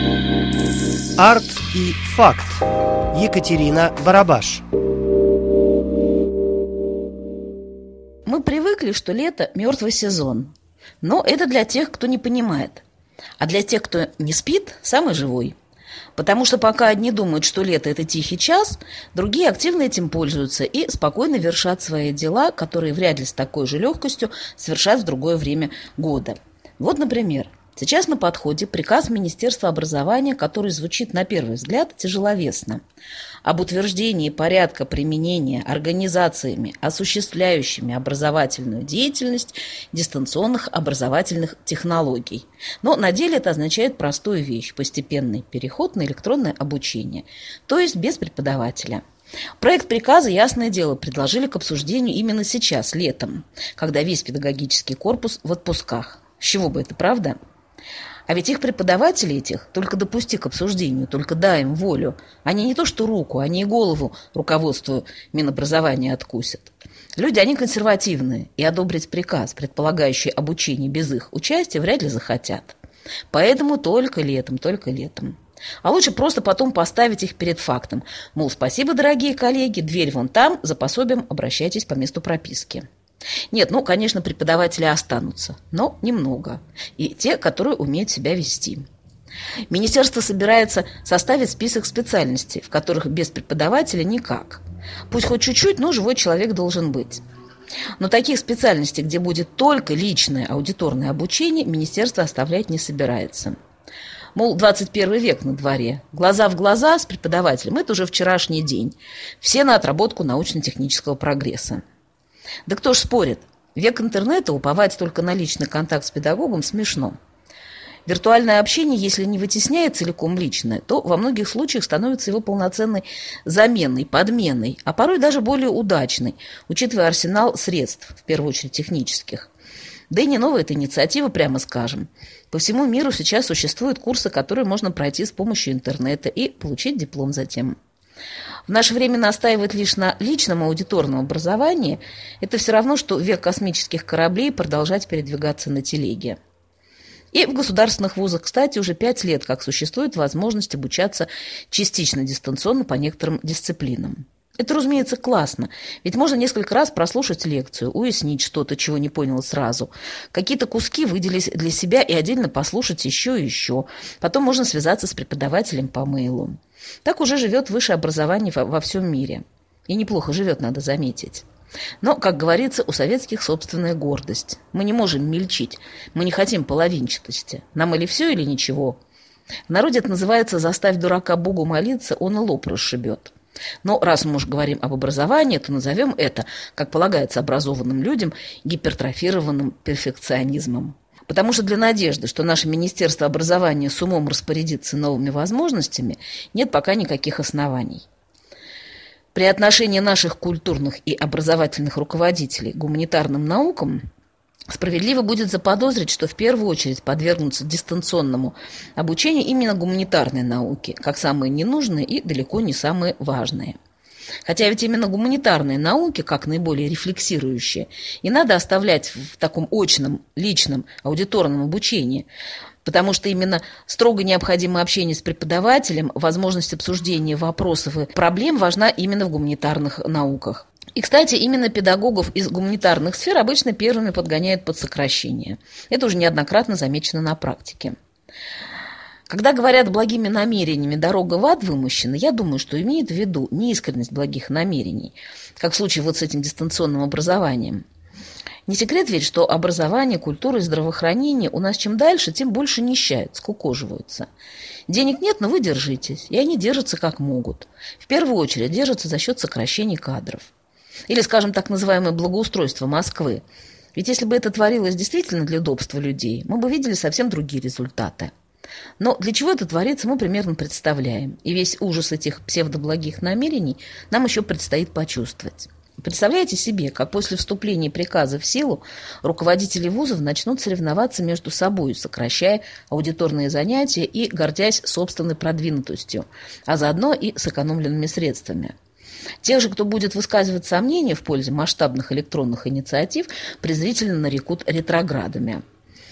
Арт и факт. Екатерина Барабаш. Мы привыкли, что лето – мертвый сезон. Но это для тех, кто не понимает. А для тех, кто не спит, самый живой. Потому что пока одни думают, что лето – это тихий час, другие активно этим пользуются и спокойно вершат свои дела, которые вряд ли с такой же легкостью совершат в другое время года. Вот, например, сейчас на подходе приказ Министерства образования, который звучит на первый взгляд тяжеловесно, об утверждении порядка применения организациями, осуществляющими образовательную деятельность, дистанционных образовательных технологий. Но на деле это означает простую вещь – постепенный переход на электронное обучение, то есть без преподавателя. Проект приказа, ясное дело, предложили к обсуждению именно сейчас, летом, когда весь педагогический корпус в отпусках. С чего бы это, правда? А ведь их преподаватели этих, только допусти к обсуждению, только дай им волю, они не то что руку, они и голову руководству Минобразования откусят. Люди, они консервативные, и одобрить приказ, предполагающий обучение без их участия, вряд ли захотят. Поэтому только летом, только летом. А лучше просто потом поставить их перед фактом. Мол, спасибо, дорогие коллеги, дверь вон там, за пособием обращайтесь по месту прописки. Нет, конечно, преподаватели останутся, но немного. И те, которые умеют себя вести. Министерство собирается составить список специальностей, в которых без преподавателя никак. Пусть хоть чуть-чуть, но живой человек должен быть. Но таких специальностей, где будет только личное аудиторное обучение, министерство оставлять не собирается. Мол, 21 век на дворе. Глаза в глаза с преподавателем – это уже вчерашний день. Все на отработку научно-технического прогресса. Да кто ж спорит? Век интернета, уповать только на личный контакт с педагогом смешно. Виртуальное общение, если не вытесняет целиком личное, то во многих случаях становится его полноценной заменой, подменой, а порой даже более удачной, учитывая арсенал средств, в первую очередь технических. Да и не новая эта инициатива, прямо скажем. По всему миру сейчас существуют курсы, которые можно пройти с помощью интернета и получить диплом затем. В наше время настаивать лишь на личном аудиторном образовании – это все равно, что век космических кораблей продолжать передвигаться на телеге. И в государственных вузах, кстати, уже 5 лет как существует возможность обучаться частично дистанционно по некоторым дисциплинам. Это, разумеется, классно, ведь можно несколько раз прослушать лекцию, уяснить что-то, чего не понял сразу, какие-то куски выделить для себя и отдельно послушать еще и еще. Потом можно связаться с преподавателем по мейлу. Так уже живет высшее образование во всем мире. И неплохо живет, надо заметить. Но, как говорится, у советских собственная гордость. Мы не можем мельчить, мы не хотим половинчатости. Нам или все, или ничего. В народе это называется «заставь дурака Богу молиться, он и лоб расшибет». Но раз мы уж говорим об образовании, то назовем это, как полагается образованным людям, гипертрофированным перфекционизмом. Потому что для надежды, что наше Министерство образования с умом распорядится новыми возможностями, нет пока никаких оснований. При отношении наших культурных и образовательных руководителей к гуманитарным наукам справедливо будет заподозрить, что в первую очередь подвергнутся дистанционному обучению именно гуманитарные науки, как самые ненужные и далеко не самые важные. Хотя ведь именно гуманитарные науки, как наиболее рефлексирующие, и надо оставлять в таком очном, личном, аудиторном обучении, потому что именно строго необходимое общение с преподавателем, возможность обсуждения вопросов и проблем важна именно в гуманитарных науках. И, кстати, именно педагогов из гуманитарных сфер обычно первыми подгоняют под сокращение. Это уже неоднократно замечено на практике. Когда говорят благими намерениями «дорога в ад вымощена», я думаю, что имеют в виду неискренность благих намерений, как в случае вот с этим дистанционным образованием. Не секрет ведь, что образование, культура и здравоохранение у нас чем дальше, тем больше нищают, скукоживаются. Денег нет, но вы держитесь, и они держатся как могут. В первую очередь держатся за счет сокращения кадров. Или, скажем, так называемое благоустройство Москвы. Ведь если бы это творилось действительно для удобства людей, мы бы видели совсем другие результаты. Но для чего это творится, мы примерно представляем. И весь ужас этих псевдоблагих намерений нам еще предстоит почувствовать. Представляете себе, как после вступления приказа в силу руководители вузов начнут соревноваться между собой, сокращая аудиторные занятия и гордясь собственной продвинутостью, а заодно и сэкономленными средствами. Тех же, кто будет высказывать сомнения в пользу масштабных электронных инициатив, презрительно нарекут ретроградами.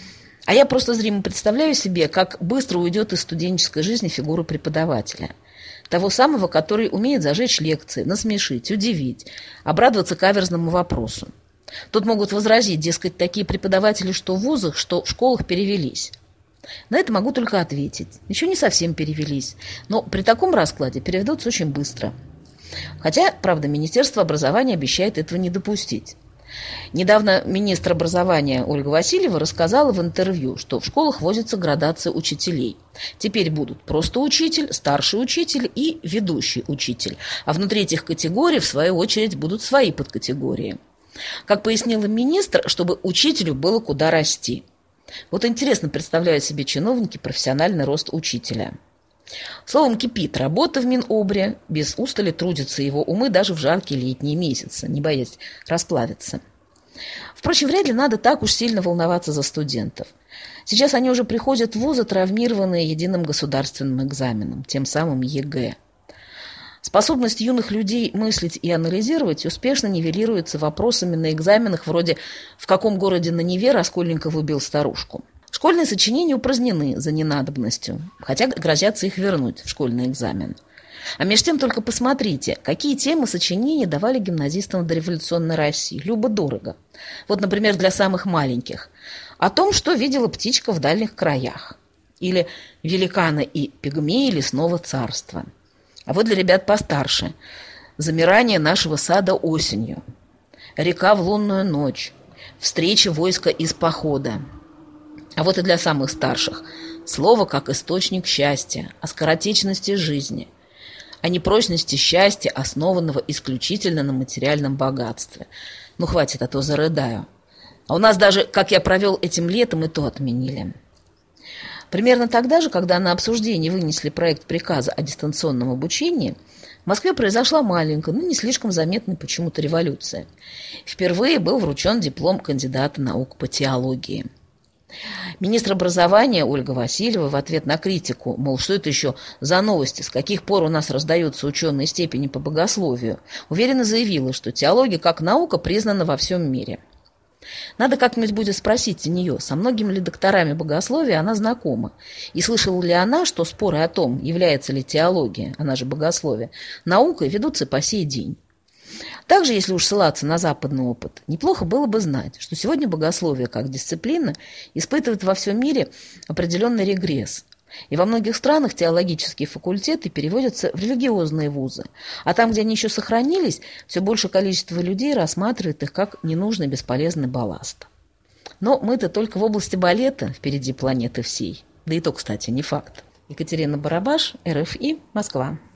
А я просто зримо представляю себе, как быстро уйдет из студенческой жизни фигура преподавателя. Того самого, который умеет зажечь лекции, насмешить, удивить, обрадоваться каверзному вопросу. Тут могут возразить, дескать, такие преподаватели, что в вузах, что в школах, перевелись. На это могу только ответить. Еще не совсем перевелись, но при таком раскладе переведутся очень быстро. Хотя, правда, Министерство образования обещает этого не допустить. Недавно министр образования Ольга Васильева рассказала в интервью, что в школах вводится градация учителей. Теперь будут просто учитель, старший учитель и ведущий учитель. А внутри этих категорий, в свою очередь, будут свои подкатегории. Как пояснила министр, чтобы учителю было куда расти. Вот интересно представляют себе чиновники профессиональный рост учителя. Словом, кипит работа в Минобре, без устали трудятся его умы даже в жаркие летние месяцы, не боясь расплавиться. Впрочем, вряд ли надо так уж сильно волноваться за студентов. Сейчас они уже приходят в вузы, травмированные единым государственным экзаменом, тем самым ЕГЭ. Способность юных людей мыслить и анализировать успешно нивелируется вопросами на экзаменах вроде «В каком городе на Неве Раскольников убил старушку?». Школьные сочинения упразднены за ненадобностью, хотя грозятся их вернуть в школьный экзамен. А между тем только посмотрите, какие темы сочинений давали гимназистам в дореволюционной России. Любо-дорого. Вот, например, для самых маленьких. О том, что видела птичка в дальних краях. Или «Великаны и пигмеи лесного царства». А вот для ребят постарше. «Замирание нашего сада осенью». «Река в лунную ночь». «Встреча войска из похода». А вот и для самых старших. Слово как источник счастья, о скоротечности жизни, о непрочности счастья, основанного исключительно на материальном богатстве. Ну, хватит, а то зарыдаю. А у нас даже, как я провел этим летом, и то отменили. Примерно тогда же, когда на обсуждение вынесли проект приказа о дистанционном обучении, в Москве произошла маленькая, но не слишком заметная почему-то революция. Впервые был вручен диплом кандидата наук по теологии. Министр образования Ольга Васильева в ответ на критику, мол, что это еще за новости, с каких пор у нас раздаются ученые степени по богословию, уверенно заявила, что теология как наука признана во всем мире. Надо как-нибудь будет спросить у нее, со многими ли докторами богословия она знакома, и слышала ли она, что споры о том, является ли теология, она же богословие, наукой ведутся по сей день. Также, если уж ссылаться на западный опыт, неплохо было бы знать, что сегодня богословие как дисциплина испытывает во всем мире определенный регресс. И во многих странах теологические факультеты переводятся в религиозные вузы. А там, где они еще сохранились, все большее количество людей рассматривает их как ненужный бесполезный балласт. Но мы-то только в области балета впереди планеты всей. Да и то, кстати, не факт. Екатерина Барабаш, РФИ, Москва.